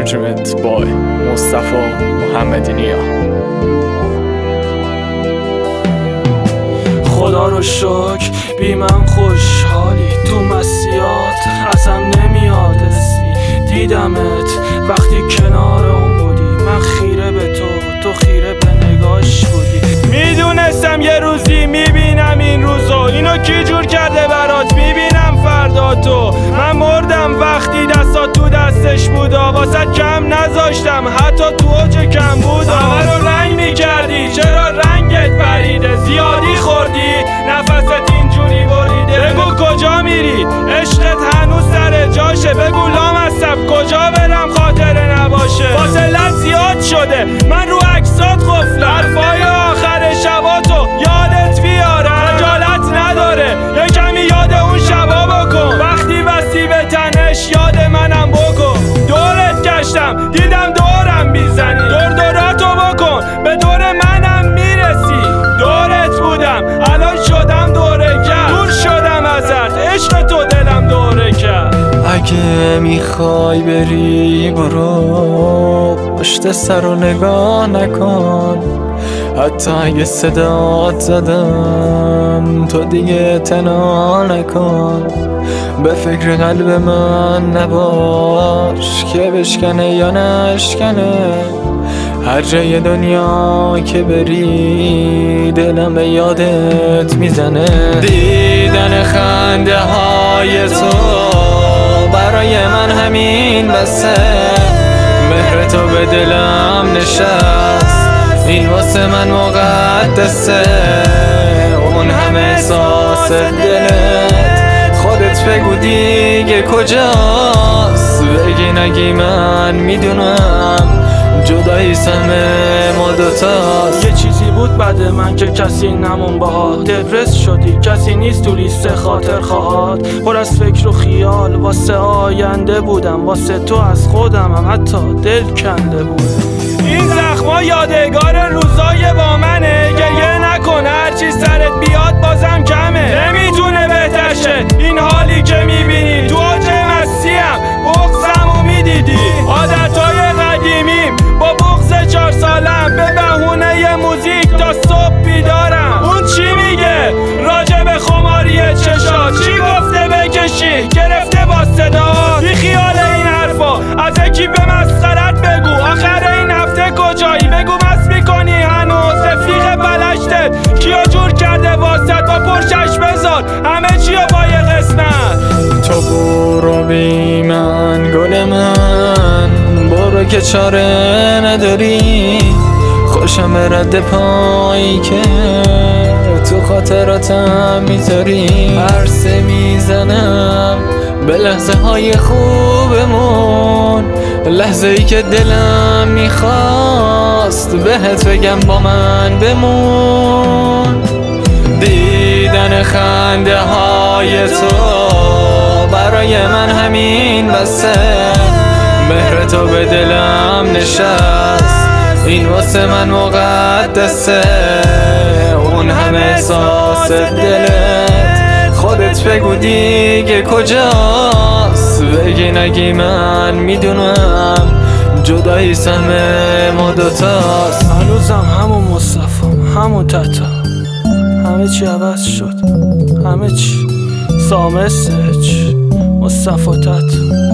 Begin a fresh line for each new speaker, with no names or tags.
Management by مصطفی محمدی نیا.
خدا رو شکر بی من خوشحالی، تو مسیات ازم نمیاد اسمی. دیدمت وقتی کنار اون بودی، من خیره به تو خیره به نگاش بودی. میدونستم یه روزی میبینم این روزو، اینو کی جور کرده برات، میبینم فردا تو. من مردم وقتی دستا تو دستش بودا، واسه کم نذاشتم حتی تو اوج کم بودا. همه رو رنگ میکردی، چرا رنگت پریده، زیادی خوردی نفست اینجوری بریده. بگو کجا میری، عشقت هنوز سر جاشه، بگو لامصب کجا برم خاطره نباشه. فاصلت زیاد شده من رو عکسات قفلم، حرفای آخر شباتو یادت بیارم. خجالت نداره یه کمی یاد اون شبا بکن، وقتی بستی به تنش یاد منم بکن. دورت گشتم دیدم دورم بیزنی، دوراتو بکن به دور منم میرسی. دورت بودم الان شدم دوره کرد، دور شدم ازت عشق تو دلم دوره کرد.
اگه میخوای بری برو، پشت سر رو نگاه نکن. حتی اگه صدات زدم تو دیگه اعتنا نکن. به فکر قلب من نباش که بشکنه یا نشکنه. هر جای دنیا که بری دلم به یادت میزنه. دیدن خنده های تو برای من همین بسه، مهر تو به دلم نشست، این واسه من مقدسه. اون همه احساس دلت خودت بگو دیگه کجاست. بگی نگی من میدونم جدایی سمه ما دوتاست.
یه چیزی بود بعد من که کسی نمون باهات، دپرس شدی کسی نیست تو لیست خاطر خواهات. پر از فکر و خیال واسه آینده بودم، واسه تو از خودم هم حتی دل کنده بودم. این زخما یادگار روزای با منه، گریه نکن هرچی سرت بیاد بازم کمه. نمیتونه بهتر شه این حالی که میبینی، تو اوج مسیم بغضمو میدیدی. عادتهای قدیمیم با بغض 4 سالم، به بهونه موزیک تا صبح بیدارم. اون چی میگه راجع به خماری چشات، چی گفته بکشی گرفته با صدا. بی خیال این حرفا از یکی به مسخرت بگو، آخر این هفته کجایی بگو مست میکنی هنوز. رفیق بلشتت کیا جور کرده واسط، با پرشش بذار همه چیو با یه قسمت.
تو برو بی من گل من، برو که چاره نداری. خوشم به رد پایی که تو خاطراتم میذاری. عرصه میزنم به لحظه های خوبمون، لحظه ای که دلم میخواست بهت بگم با من بمون. دیدن خنده های تو برای من همین بسه، مهر تو به دلم نشست، این واسه من مقدسه. اون همه احساس دلت خودت بگو دیگه کجاست. بگی نگی من میدونم جدایی سمه ما دوتاست.
هنوزم همون مصطفی همون تتا، همه چی عوض شد، همه چی سامسج مصطفی تتا.